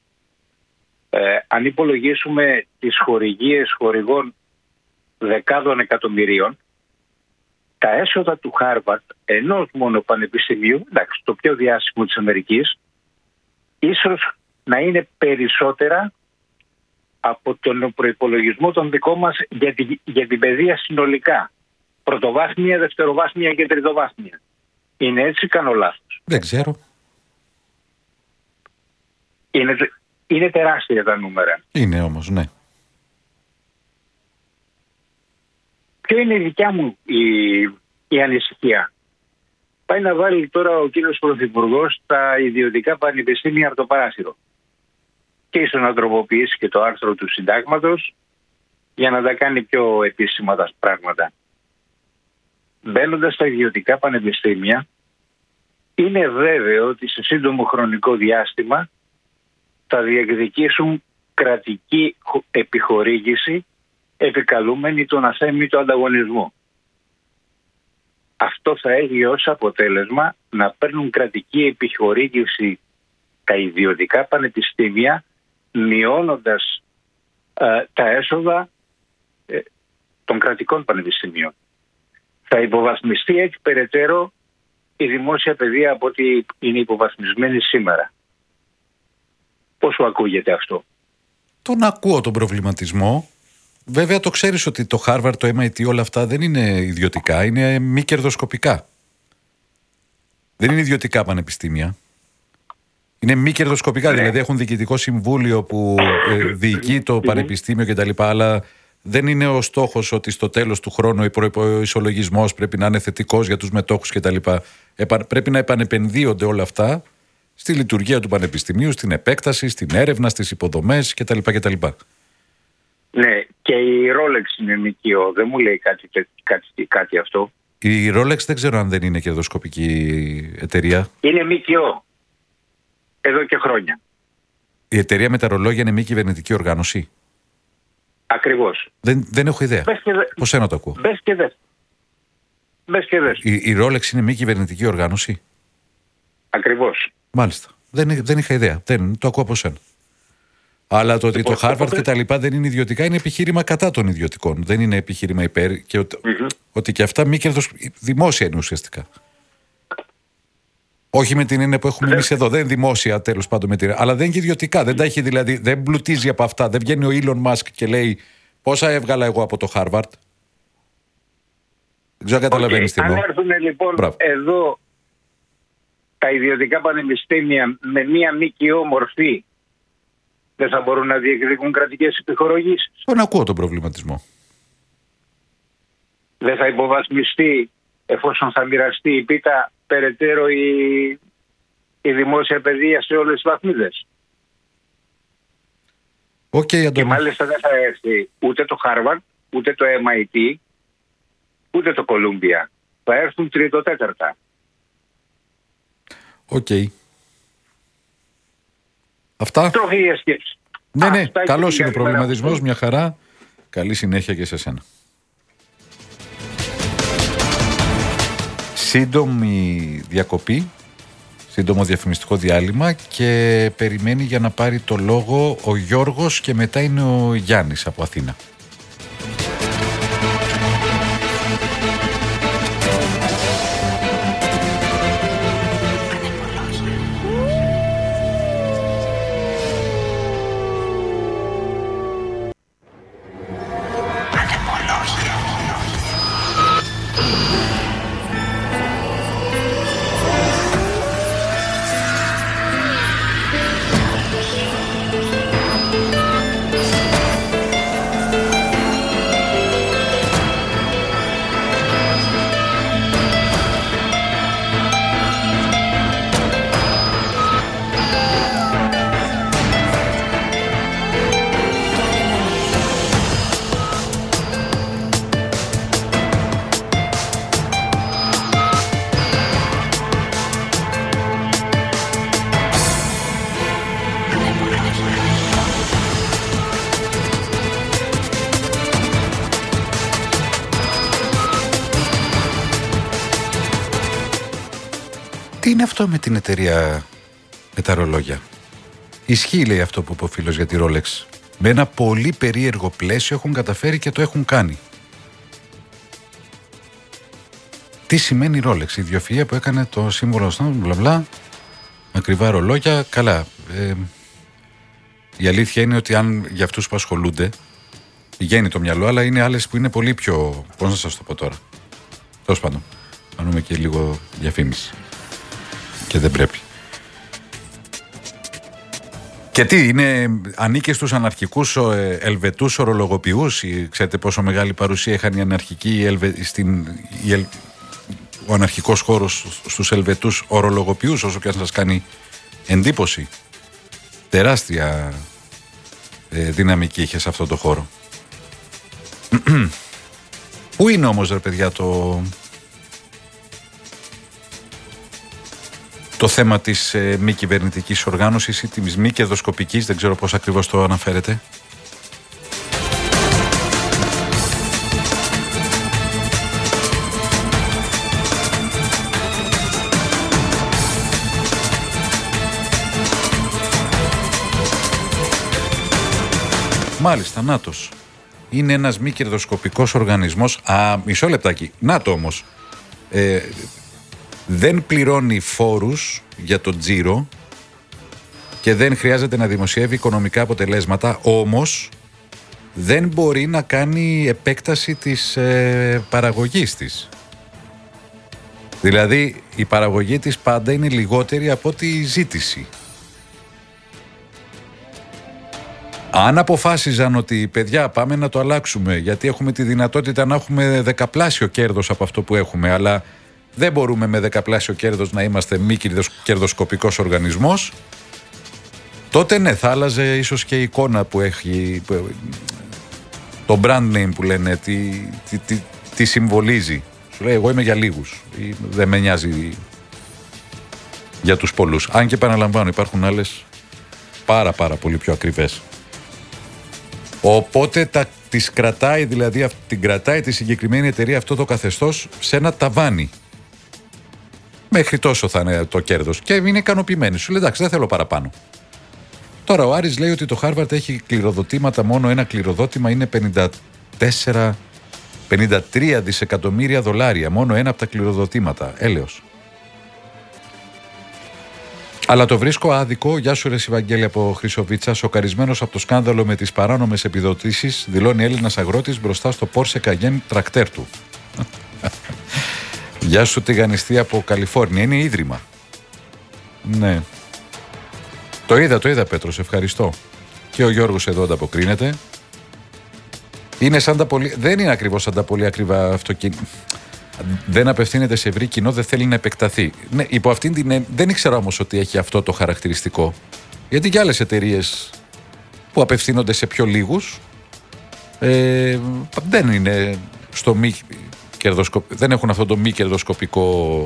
αν υπολογίσουμε τις χορηγίες χορηγών δεκάδων εκατομμυρίων, τα έσοδα του Harvard, ενός μόνο πανεπιστημίου, εντάξει, το πιο διάσημο της Αμερικής, ίσως να είναι περισσότερα από τον προϋπολογισμό των δικών μας για την παιδεία συνολικά. Πρωτοβάθμια, δευτεροβάθμια και τριτοβάθμια. Είναι έτσι, κάνω λάθος? Δεν ξέρω. Είναι τεράστια τα νούμερα. Είναι όμως, ναι. Ποιο είναι η δικιά μου η ανησυχία? Πάει να βάλει τώρα ο κύριος Πρωθυπουργός τα ιδιωτικά πανεπιστήμια από το παράθυρο και ίσως να τροποποιήσει και το άρθρο του Συντάγματος για να τα κάνει πιο επίσημα τα πράγματα. Μπαίνοντας στα ιδιωτικά πανεπιστήμια, είναι βέβαιο ότι σε σύντομο χρονικό διάστημα θα διεκδικήσουν κρατική επιχορήγηση επικαλούμενη τον αθέμητο ανταγωνισμό. Αυτό θα έχει ως αποτέλεσμα να παίρνουν κρατική επιχορήγηση τα ιδιωτικά πανεπιστήμια, μειώνοντας τα έσοδα των κρατικών πανεπιστήμιων. Θα υποβαθμιστεί έτσι περαιτέρω η δημόσια παιδεία από ό,τι είναι υποβαθμισμένη σήμερα. Πώς σου ακούγεται αυτό? Τον ακούω τον προβληματισμό. Βέβαια το ξέρεις ότι το Harvard, το MIT, όλα αυτά δεν είναι ιδιωτικά, είναι μη κερδοσκοπικά. Δεν είναι ιδιωτικά πανεπιστήμια. Είναι μη κερδοσκοπικά, δηλαδή έχουν διοικητικό συμβούλιο που διοικεί το πανεπιστήμιο κτλ. Αλλά δεν είναι ο στόχος ότι στο τέλος του χρόνου ο ισολογισμός πρέπει να είναι θετικός για τους μετόχους κτλ. Πρέπει να επανεπενδύονται όλα αυτά στη λειτουργία του πανεπιστημίου, στην επέκταση, στην έρευνα, στις υποδομές κτλ. Ναι, και η Rolex είναι νοικείο. Δεν μου λέει κάτι αυτό. Η Rolex δεν ξέρω αν δεν είναι κερδοσκοπική εταιρεία. Είναι ΜΚΟ. Εδώ και χρόνια. Η εταιρεία με τα ρολόγια είναι μη κυβερνητική οργάνωση. Ακριβώς. Δεν έχω ιδέα. Πώς ένα το ακούω. Μπες και δες. Η Rolex είναι μη κυβερνητική οργάνωση. Ακριβώς. Μάλιστα. Δεν είχα ιδέα. Το ακούω από σένα. Αλλά το ότι το Harvard και τα λοιπά δεν είναι ιδιωτικά είναι επιχείρημα κατά των ιδιωτικών. Δεν είναι επιχείρημα υπέρ και ότι και αυτά μη δημόσια είναι ουσιαστικά. Όχι με την έννοια που έχουμε εμείς εδώ. Δεν είναι δημόσια τέλος πάντων με την. Αλλά δεν είναι και ιδιωτικά. Δεν τα έχει δηλαδή. Δεν πλουτίζει από αυτά. Δεν βγαίνει ο Elon Musk και λέει πόσα έβγαλα εγώ από το Harvard. Δεν ξέρω αν καταλαβαίνεις τι εννοώ. Αν έρθουν λοιπόν εδώ τα ιδιωτικά πανεπιστήμια με μία ΜΚΟ μορφή δεν θα μπορούν να διεκδικούν κρατικές επιχορηγήσεις? Τον ακούω τον προβληματισμό. Δεν θα υποβαθμιστεί, εφόσον θα μοιραστεί η πίτα, περαιτέρω η δημόσια παιδεία σε όλες τις βαθμίδες? Και μάλιστα δεν θα έρθει ούτε το Harvard, ούτε το MIT, ούτε το Columbia. Θα έρθουν τρίτο-τέταρτα. Οκ. Αυτά. Τροφή σκέψη. Ναι, καλός είναι ο προβληματισμός, μια χαρά. Καλή συνέχεια και σε σένα. Σύντομη διακοπή, σύντομο διαφημιστικό διάλειμμα και περιμένει για να πάρει το λόγο ο Γιώργος και μετά είναι ο Γιάννης από Αθήνα. Τι είναι αυτό με την εταιρεία με τα ρολόγια? Ισχύει, λέει, αυτό που είπε ο φίλος για τη Rolex. Με ένα πολύ περίεργο πλαίσιο έχουν καταφέρει και το έχουν κάνει. Τι σημαίνει Rolex? Η ιδιοφυΐα που έκανε το σύμβολο μπλα μπλα, ακριβά ρολόγια. Καλά. Η αλήθεια είναι ότι αν για αυτούς που ασχολούνται πηγαίνει το μυαλό, αλλά είναι άλλες που είναι πολύ πιο... Πώς να σας το πω τώρα? Τέλος πάντων, κάνουμε και λίγο διαφήμιση. Και δεν πρέπει. Και τι, ανήκε στους αναρχικούς Ελβετούς ορολογοποιούς? Ξέρετε πόσο μεγάλη παρουσία είχαν οι αναρχικοί ο αναρχικός χώρος στους Ελβετούς ορολογοποιούς, όσο και αν σας κάνει εντύπωση? Τεράστια δυναμική είχε σε αυτό το χώρο. Πού είναι όμως, ρε παιδιά, το θέμα της μη κυβερνητικής οργάνωσης ή της μη κερδοσκοπικής, δεν ξέρω πώς ακριβώς το αναφέρεται? Μάλιστα, νάτος. Είναι ένας μη κερδοσκοπικός οργανισμός. Μισό λεπτάκι. Νάτο όμως. Δεν πληρώνει φόρους για το τζίρο και δεν χρειάζεται να δημοσιεύει οικονομικά αποτελέσματα, όμως δεν μπορεί να κάνει επέκταση της παραγωγής της. Δηλαδή η παραγωγή της πάντα είναι λιγότερη από τη ζήτηση. Αν αποφάσιζαν ότι, παιδιά, πάμε να το αλλάξουμε γιατί έχουμε τη δυνατότητα να έχουμε δεκαπλάσιο κέρδος από αυτό που έχουμε, αλλά δεν μπορούμε με δεκαπλάσιο κέρδος να είμαστε μη κερδοσκοπικός οργανισμός, τότε ναι, θα άλλαζε ίσως και η εικόνα που έχει, το brand name που λένε, τι συμβολίζει. Σου λέει, εγώ είμαι για λίγους, δεν με νοιάζει για τους πολλούς. Αν και επαναλαμβάνω, υπάρχουν άλλες πάρα πολύ πιο ακριβές. Οπότε τις κρατάει, δηλαδή την κρατάει τη συγκεκριμένη εταιρεία αυτό το καθεστώς σε ένα ταβάνι. Μέχρι τόσο θα είναι το κέρδος και είναι ικανοποιημένοι. Σου λέει, εντάξει, δεν θέλω παραπάνω. Τώρα ο Άρης λέει ότι το Harvard έχει κληροδοτήματα, μόνο ένα κληροδότημα είναι 53 δισεκατομμύρια δολάρια. Μόνο ένα από τα κληροδοτήματα. Έλεος. Αλλά το βρίσκω άδικο. Γεια σου, ρε Ευαγγέλη από Χρυσοβίτσα. Σοκαρισμένος από το σκάνδαλο με τις παράνομες επιδοτήσεις, δηλώνει Έλληνας αγρότης μπροστά στο Porsche Cayenne τρακτέρ του. Γεια σου, τηγανιστή από Καλιφόρνια. Είναι ίδρυμα. Ναι. Το είδα Πέτρος, ευχαριστώ. Και ο Γιώργος εδώ ανταποκρίνεται. Είναι σαν τα πολύ... Δεν είναι ακριβώς σαν τα πολύ ακριβά αυτοκίνητα. Δεν απευθύνεται σε ευρύ κοινό, δεν θέλει να επεκταθεί. Ναι, υπό αυτήν την... Δεν ήξερα όμως ότι έχει αυτό το χαρακτηριστικό. Γιατί και άλλες εταιρείες που απευθύνονται σε πιο λίγους δεν είναι στο μη κερδοσκοπικό, δεν έχουν αυτό το μη κερδοσκοπικό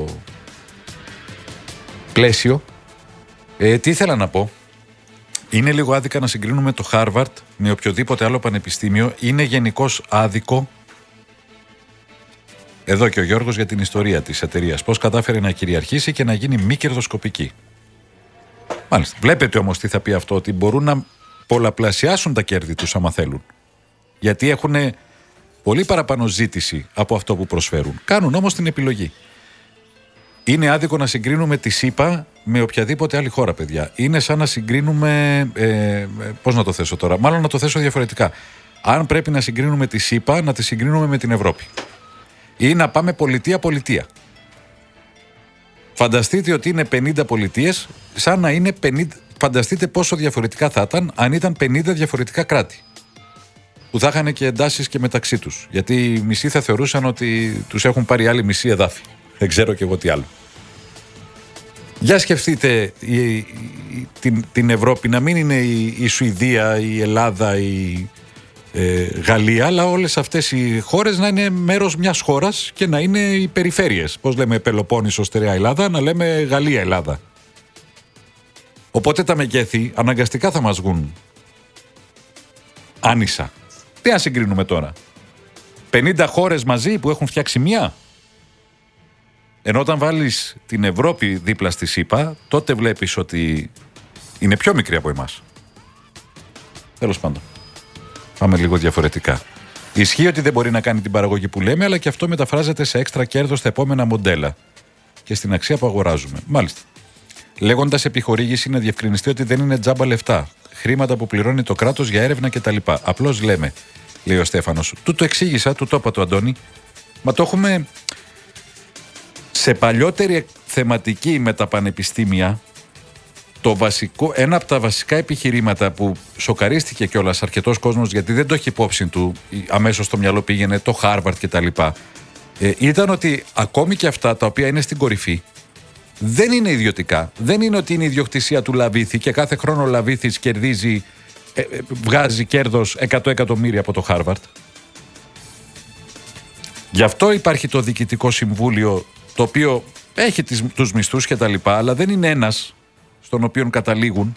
πλαίσιο. Τι ήθελα να πω. Είναι λίγο άδικα να συγκρίνουμε το Χάρβαρντ με οποιοδήποτε άλλο πανεπιστήμιο. Είναι γενικώς άδικο. Εδώ και ο Γιώργος για την ιστορία της εταιρείας. Πώς κατάφερε να κυριαρχήσει και να γίνει μη κερδοσκοπική. Μάλιστα. Βλέπετε όμως τι θα πει αυτό, ότι μπορούν να πολλαπλασιάσουν τα κέρδη τους άμα θέλουν. Γιατί έχουν πολύ παραπάνω ζήτηση από αυτό που προσφέρουν. Κάνουν όμως την επιλογή. Είναι άδικο να συγκρίνουμε τη ΣΥΠΑ με οποιαδήποτε άλλη χώρα, παιδιά. Είναι σαν να συγκρίνουμε. Πώς να το θέσω τώρα, μάλλον να το θέσω διαφορετικά. Αν πρέπει να συγκρίνουμε τη ΣΥΠΑ, να τη συγκρίνουμε με την Ευρώπη. Ή να πάμε πολιτεία-πολιτεία. Φανταστείτε ότι είναι 50 πολιτείες, σαν να είναι 50. Φανταστείτε πόσο διαφορετικά θα ήταν αν ήταν 50 διαφορετικά κράτη. Που θα είχαν και εντάσεις και μεταξύ τους. Γιατί οι μισοί θα θεωρούσαν ότι τους έχουν πάρει άλλοι μισή εδάφη. Δεν ξέρω κι εγώ τι άλλο. Για σκεφτείτε την Ευρώπη να μην είναι η Σουηδία, η Ελλάδα, η Γαλλία, αλλά όλες αυτές οι χώρες να είναι μέρος μιας χώρας και να είναι οι περιφέρειες. Πώς λέμε Πελοπόννησο, Στερεά Ελλάδα, να λέμε Γαλλία, Ελλάδα. Οπότε τα μεγέθη αναγκαστικά θα μας βγουν άνισα. Τι να συγκρίνουμε τώρα. 50 χώρες μαζί που έχουν φτιάξει μία. Ενώ όταν βάλεις την Ευρώπη δίπλα στη ΣΥΠΑ, τότε βλέπεις ότι είναι πιο μικρή από εμάς. Τέλος πάντων. Πάμε λίγο διαφορετικά. Ισχύει ότι δεν μπορεί να κάνει την παραγωγή που λέμε, αλλά και αυτό μεταφράζεται σε έξτρα κέρδος στα επόμενα μοντέλα και στην αξία που αγοράζουμε. Μάλιστα. Λέγοντας επιχορήγηση, να διευκρινιστεί ότι δεν είναι τζάμπα λεφτά. Χρήματα που πληρώνει το κράτος για έρευνα κτλ. Απλώς λέμε, λέει ο Στέφανος. Του το εξήγησα, του το είπα του Αντώνη. Μα το έχουμε σε παλιότερη θεματική με τα πανεπιστήμια. Ένα από τα βασικά επιχειρήματα που σοκαρίστηκε κιόλας αρκετός κόσμος, γιατί δεν το έχει υπόψη του, αμέσως στο μυαλό πήγαινε το Χάρβαρντ κτλ. Ήταν ότι ακόμη και αυτά τα οποία είναι στην κορυφή δεν είναι ιδιωτικά. Δεν είναι ότι είναι ιδιοκτησία του Λαβίθη και κάθε χρόνο ο Λαβίθης κερδίζει, βγάζει κέρδος 100 εκατομμύρια από το Χάρβαρντ. Γι' αυτό υπάρχει το διοικητικό συμβούλιο, το οποίο έχει τους μισθούς και τα λοιπά, αλλά δεν είναι ένας στον οποίο καταλήγουν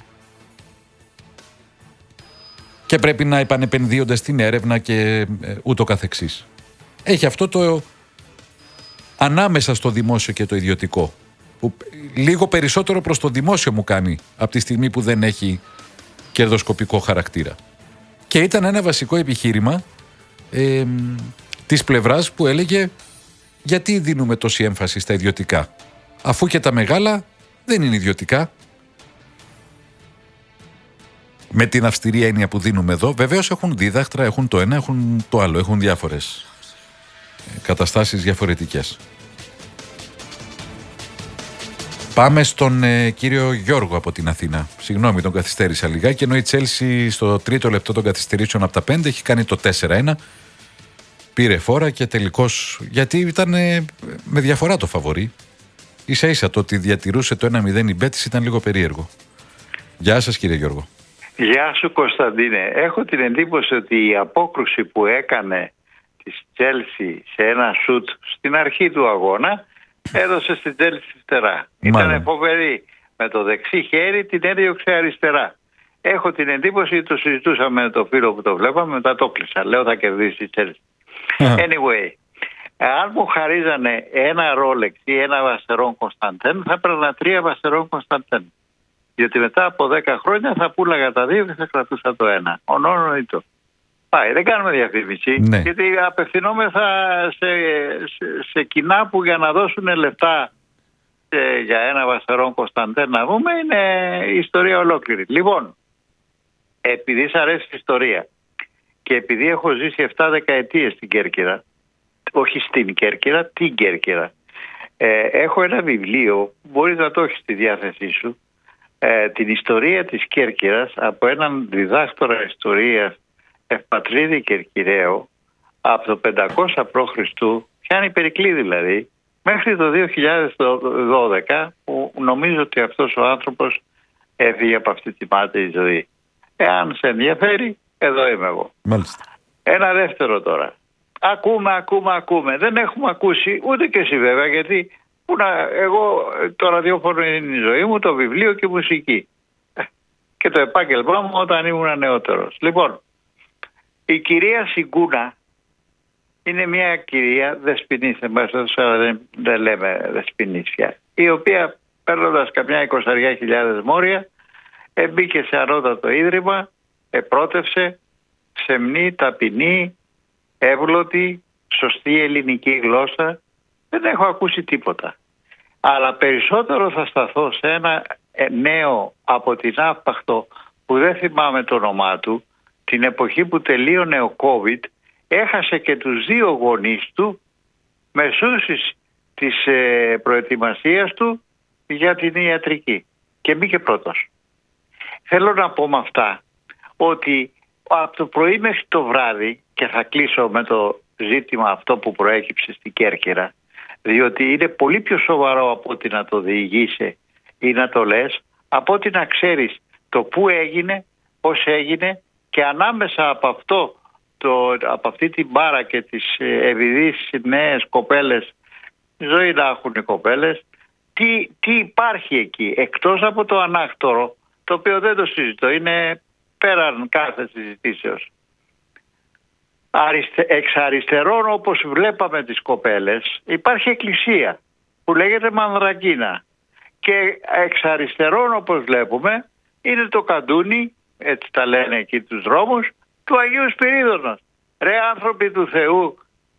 και πρέπει να επανεπενδύονται στην έρευνα και ούτω καθεξής. Έχει αυτό το ανάμεσα στο δημόσιο και το ιδιωτικό, που λίγο περισσότερο προς το δημόσιο μου κάνει από τη στιγμή που δεν έχει κερδοσκοπικό χαρακτήρα. Και ήταν ένα βασικό επιχείρημα της πλευράς που έλεγε γιατί δίνουμε τόση έμφαση στα ιδιωτικά, αφού και τα μεγάλα δεν είναι ιδιωτικά. Με την αυστηρή έννοια που δίνουμε εδώ, βεβαίως έχουν δίδακτρα, έχουν το ένα, έχουν το άλλο, έχουν διάφορες καταστάσεις διαφορετικές. Πάμε στον κύριο Γιώργο από την Αθήνα. Συγγνώμη, τον καθυστέρησα λιγάκι, ενώ η Τσέλσι στο τρίτο λεπτό των καθυστερήσεων από τα 5 έχει κάνει το 4-1. Πήρε φόρα και τελικώς, γιατί ήταν με διαφορά το φαβορί. Ίσα ίσα το ότι διατηρούσε το 1-0 η Μπέτης ήταν λίγο περίεργο. Γεια σας κύριε Γιώργο. Γεια σου Κωνσταντίνε. Έχω την εντύπωση ότι η απόκρουση που έκανε της Τσέλσι σε ένα σουτ στην αρχή του αγώνα έδωσε στην Τσέλσι φτερά. Ήταν φοβερή. Με το δεξί χέρι την έδιωξε αριστερά. Έχω την εντύπωση, το συζητούσαμε με το φίλο που το βλέπαμε, μετά το κλείσα. Λέω θα κερδίσει η Τσέλσι. Anyway, αν μου χαρίζανε ένα Ρόλεξ ή ένα Βαστερόν Κωνσταντέν, θα έπαιρνα 3 Βαστερόν Κωνσταντέν. Γιατί μετά από 10 χρόνια θα πούλαγα τα 2 και θα κρατούσα το 1. Ονόνοητο. Πάει, δεν κάνουμε διαφήμιση. Ναι. Γιατί απευθυνόμεθα σε κοινά που για να δώσουν λεφτά για ένα Βαστερόν Κωνσταντέν να δούμε είναι η ιστορία ολόκληρη. Λοιπόν, επειδή σ' αρέσει η ιστορία και επειδή έχω ζήσει 7 δεκαετίες στην Κέρκυρα, όχι στην Κέρκυρα, την Κέρκυρα, Έχω ένα βιβλίο, μπορείς να το έχεις στη διάθεσή σου, την ιστορία της Κέρκυρας από έναν διδάκτορα ιστορίας Ευπατρίδη Κερκυραίο από το 500 π.Χ., πιάνει Περικλή δηλαδή, μέχρι το 2012, που νομίζω ότι αυτός ο άνθρωπος έφυγε από αυτή τη μάταιη ζωή. Εάν σε ενδιαφέρει, εδώ είμαι εγώ. Μάλιστα. Ένα δεύτερο τώρα. Ακούμε. Δεν έχουμε ακούσει, ούτε και εσύ βέβαια, γιατί εγώ το ραδιόφωνο είναι η ζωή μου, το βιβλίο και η μουσική. Και το επάγγελμά μου όταν ήμουν νεότερος. Λοιπόν, η κυρία Σιγκούνα είναι μια κυρία δεσποινής, αλλά δεν λέμε δεσποινής πια, η οποία παίρνοντας καμιά 20.000 μόρια μπήκε σε ανώτατο ίδρυμα, επρότευσε, σεμνή, ταπεινή, εύγλωτη, σωστή ελληνική γλώσσα. Δεν έχω ακούσει τίποτα. Αλλά περισσότερο θα σταθώ σε ένα νέο από την Αύπαχτο που δεν θυμάμαι το όνομά του, την εποχή που τελείωνε ο COVID, έχασε και τους 2 γονείς του μεσούσεις της προετοιμασίας του για την ιατρική και μπήκε πρώτος. Θέλω να πω με αυτά ότι από το πρωί μέχρι το βράδυ, και θα κλείσω με το ζήτημα αυτό που προέκυψε στην Κέρκυρα, διότι είναι πολύ πιο σοβαρό από ότι να το διηγείσαι ή να το λες, από ότι να ξέρεις το πού έγινε, πώς έγινε, και ανάμεσα από αυτή την μπάρα και τις ευηδείς νέες κοπέλες, ζωή να έχουν οι κοπέλες, τι υπάρχει εκεί, εκτός από το ανάκτορο, το οποίο δεν το συζητώ, είναι πέραν κάθε συζητήσεως. Εξ αριστερών, όπως βλέπαμε τις κοπέλες, υπάρχει εκκλησία που λέγεται Μανδρακίνα, και εξ αριστερών, όπως βλέπουμε, είναι το καντούνι, έτσι τα λένε εκεί τους δρόμους, του Αγίου Σπυρίδωνος. Ρε άνθρωποι του Θεού,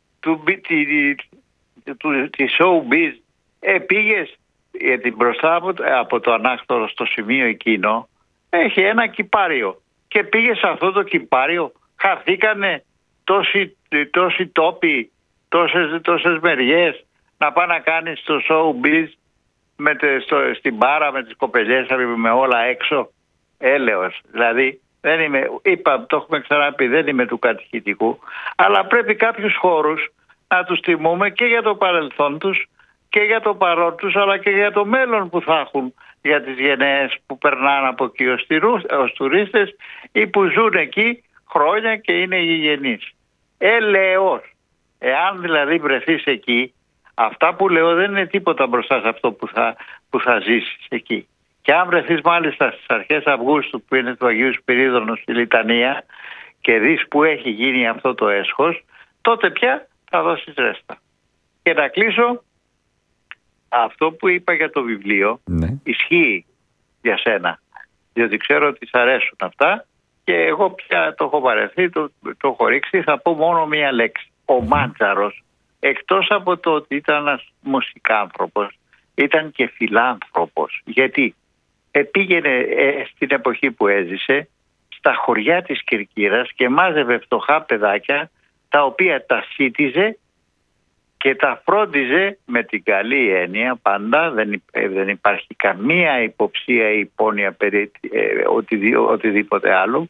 τη showbiz, πήγες, γιατί μπροστά από το ανάκτορο στο σημείο εκείνο έχει ένα κυπάριο, και πήγες σε αυτό το κυπάριο, χαθήκανε τόσοι τόποι, τόσες μεριές, να πάει να κάνεις το showbiz στην μπάρα με τις κοπελιές, με όλα έξω. Έλεος. Δηλαδή, δεν είμαι, το έχουμε ξαναπεί, δεν είμαι του κατηχητικού, αλλά πρέπει κάποιους χώρους να τους τιμούμε και για το παρελθόν τους και για το παρόν τους, αλλά και για το μέλλον που θα έχουν για τις γενναίες που περνάνε από εκεί ως τουρίστες ή που ζουν εκεί χρόνια και είναι γηγενείς. Έλεος. Εάν δηλαδή βρεθείς εκεί, αυτά που λέω δεν είναι τίποτα μπροστά σε αυτό που θα ζήσεις εκεί. Και αν βρεθείς μάλιστα στις αρχές Αυγούστου, που είναι του Αγίου Σπυρίδωνος στη Λιτανία, και δεις που έχει γίνει αυτό το έσχος, τότε πια θα δώσεις ρέστα. Και να κλείσω, αυτό που είπα για το βιβλίο, ναι, ισχύει για σένα, διότι ξέρω ότι σ' αρέσουν αυτά, και εγώ πια το έχω βαρεθεί, το έχω ρίξει. Θα πω μόνο μία λέξη. Ο Μάντζαρος, εκτός από το ότι ήταν ένας μουσικάνθρωπος, ήταν και φιλάνθρωπος. Γιατί πήγαινε στην εποχή που έζησε στα χωριά της Κερκύρας και μάζευε φτωχά παιδάκια, τα οποία τα σύτιζε και τα φρόντιζε με την καλή έννοια πάντα. Δεν υπάρχει καμία υποψία ή υπόνοια περί οτιδήποτε άλλο,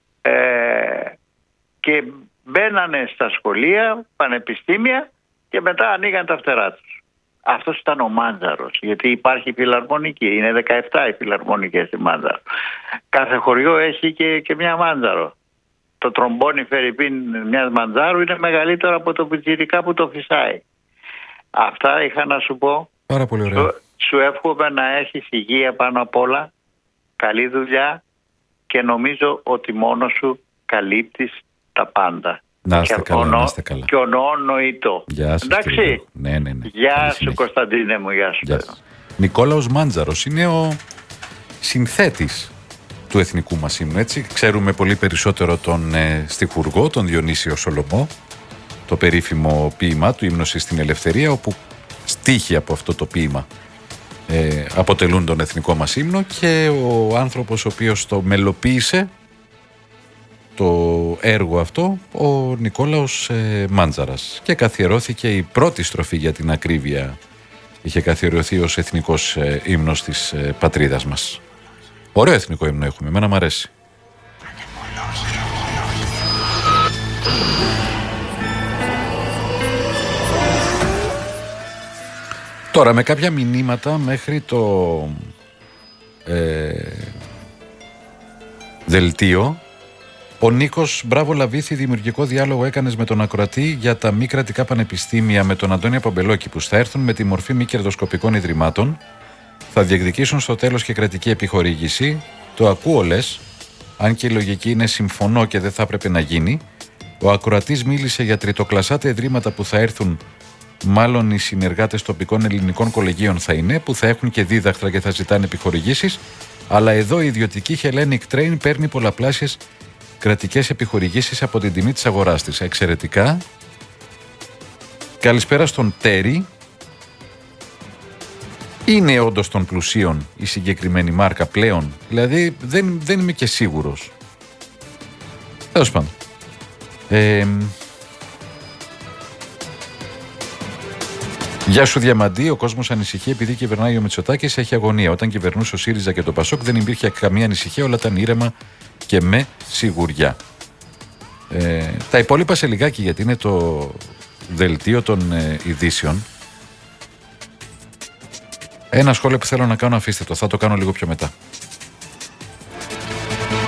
και μπαίνανε στα σχολεία, πανεπιστήμια, και μετά ανοίγαν τα φτερά τους. Αυτός ήταν ο Μάντζαρος, γιατί υπάρχει φιλαρμονική, είναι 17 οι φιλαρμονικές στη Μάντζαρο. Κάθε χωριό έχει και μια Μάντζαρο. Το τρομπόνι φερειπίν μιας Μαντζάρου είναι μεγαλύτερο από το πιτσιρικά που το φυσάει. Αυτά είχα να σου πω. Πάρα πολύ ωραία. Σου εύχομαι να έχεις υγεία πάνω απ' όλα, καλή δουλειά, και νομίζω ότι μόνος σου καλύπτεις τα πάντα. Να είστε καλά, να είστε καλά. Και ονονοητό. Γεια σας. Εντάξει. Ναι. Γεια σου, Κωνσταντίνε μου, γεια σου. Νικόλαος Μάντζαρος είναι ο συνθέτης του εθνικού μας ύμνου, έτσι. Ξέρουμε πολύ περισσότερο τον στιχουργό, τον Διονύσιο Σολομό, το περίφημο ποίημα του «Ύμνος στην Ελευθερία», όπου στίχοι από αυτό το ποίημα αποτελούν τον εθνικό μας ύμνο, και ο άνθρωπος ο οποίος το μελοποίησε το έργο αυτό, ο Νικόλαος Μάντζαρας, και καθιερώθηκε η πρώτη στροφή, για την ακρίβεια, είχε καθιερωθεί ως εθνικός ύμνος της πατρίδας μας. Ωραίο εθνικό ύμνο έχουμε, εμένα μου αρέσει. Τώρα με κάποια μηνύματα μέχρι το δελτίο. Ο Νίκος, μπράβο Λαβίθη, δημιουργικό διάλογο έκανες με τον ακροατή για τα μη κρατικά πανεπιστήμια με τον Αντώνη Παμπελόκη που θα έρθουν με τη μορφή μη κερδοσκοπικών ιδρυμάτων, θα διεκδικήσουν στο τέλος και κρατική επιχορήγηση. Το ακούω λες, αν και η λογική είναι συμφωνώ και δεν θα έπρεπε να γίνει. Ο ακροατής μίλησε για τριτοκλασσάτα ιδρύματα που θα έρθουν, μάλλον οι συνεργάτες τοπικών ελληνικών κολεγίων θα είναι, που θα έχουν και δίδακτρα και θα ζητάνε επιχορηγήσεις, αλλά εδώ η ιδιωτική Hellenic Train παίρνει πολλαπλάσιες κρατικές επιχορηγήσεις από την τιμή της αγοράς της. Εξαιρετικά. Καλησπέρα στον Τέρι. Είναι όντως των πλουσίων η συγκεκριμένη μάρκα πλέον? Δηλαδή δεν είμαι και σίγουρος. Τέλος πάντων. Γεια σου Διαμαντή, ο κόσμος ανησυχεί επειδή κυβερνάει ο Μητσοτάκης, έχει αγωνία. Όταν κυβερνούσε ο ΣΥΡΙΖΑ και το ΠΑΣΟΚ δεν υπήρχε καμία ανησυχία, όλα ήταν ήρεμα και με σιγουριά. Τα υπόλοιπα σε λιγάκι, γιατί είναι το δελτίο των ειδήσεων. Ένα σχόλιο που θέλω να κάνω, αφήστε το, θα το κάνω λίγο πιο μετά.